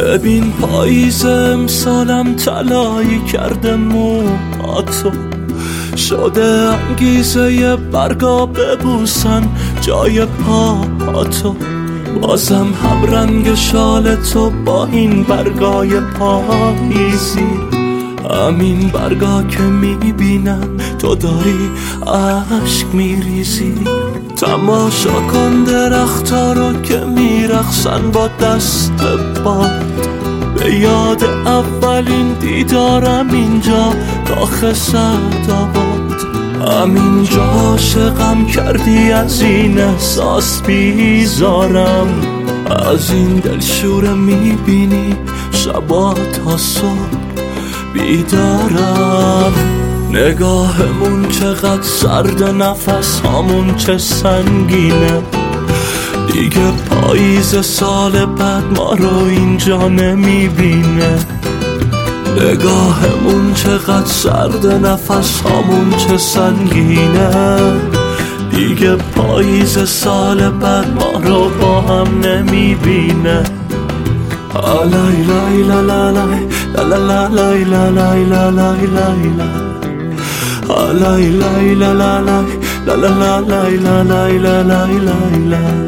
ببین پاییز امسالم طلایی کرده موهاتو، شده انگیزه برگا ببوسن جای پاهاتو. بازم هم رنگ شال تو با این برگای پاییزی، همین برگا که میبینم تو داری عشق میریزی. تماشا کن درختا رو که میرقصن با دست باد، به یاد اولین دیدارم اینجا داخل سعدآباد. همینجا عاشقم کردی، از این احساس بیزارم، از این دلشوره میبینی شبا تا صبح بیدارم. نگاهمون چقدر سرد، نفس هامون چه سنگینه، دیگه پاییز سال بعد ما رو اینجا نمیبینه. نگاهمون چقدر سرد، نفس هامون چه سنگینه، دیگه پاییز سال بعد ما رو با هم نمیبینه. لای لای لا لا لای لا لا لای لا لای لا لای لای لای لای لا لا لای لا لا لای لا لای لا لای لای.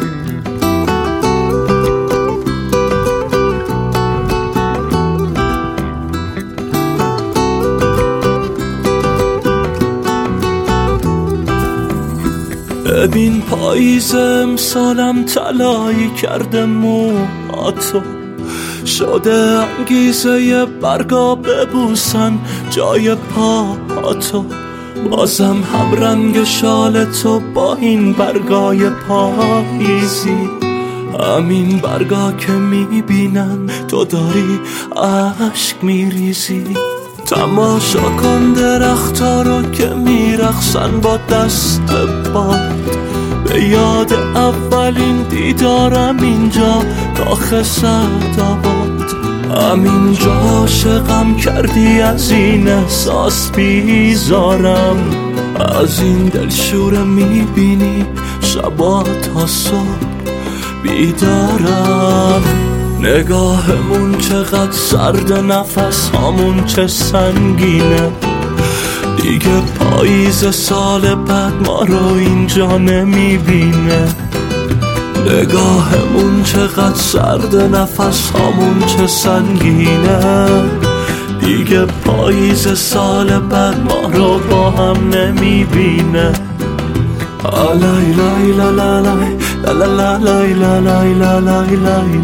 ببین پاییز امسالم طلایی کرده موهاتو، شده انگیزه برگا ببوسن جای پاهاتو. بازم هم رنگ شال تو با این برگای پاییزی، همین برگا که میبینم تو داری عشق میریزی. تماشا کن درختا رو که میرقصن با دست باد، به یاد اولین دیدارم اینجا داخل سعدآباد. همینجا عاشقم کردی، از این احساس بیزارم، از این دلشوره میبینی شبا تا صبح بیدارم. نگاهمون چقدر سرد، نفس هامون چه سنگینه، دیگه پاییز سال بعد ما رو اینجا نمیبینه. نگاهمون چقدر سرد، نفس هامون چه سنگینه، دیگه پاییز سال بعد ما رو با هم نمیبینه. لای لای لا لا لای لا لا لای لا لای لا لای لای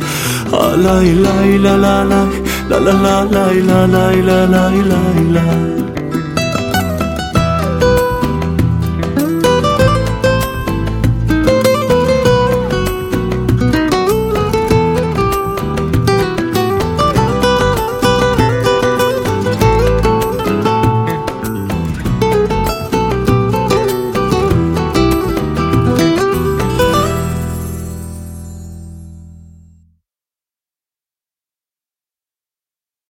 لای لای لا لا لای لا لا لای لا لای لا لای لای.